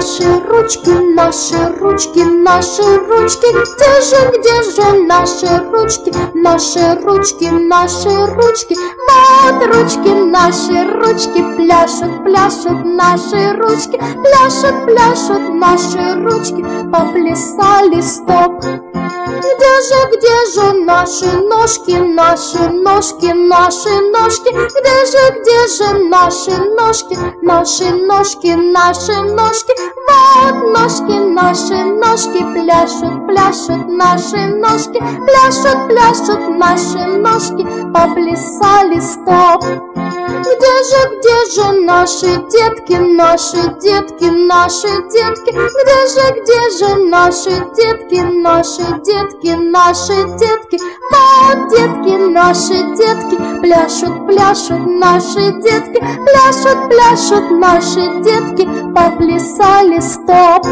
наши ручки, наши ручки, наши ручки? Где же наши ручки, наши ручки, наши ручки? Вот ручки, пляшут, пляшут наши ручки, пляшут, пляшут наши ручки, поплясали, стоп. Где же наши ножки, наши ножки, наши ножки? Где же наши ножки, наши ножки, наши ножки? Вот наши ножки, пляшут, пляшут наши ножки, пляшут, пляшут наши ножки, поплясали, стоп. Где же наши детки, наши детки, наши детки? Где же наши детки, наши детки, наши детки? Вот детки, наши детки, пляшут, пляшут наши детки, пляшут, пляшут наши детки, поплясали, стоп.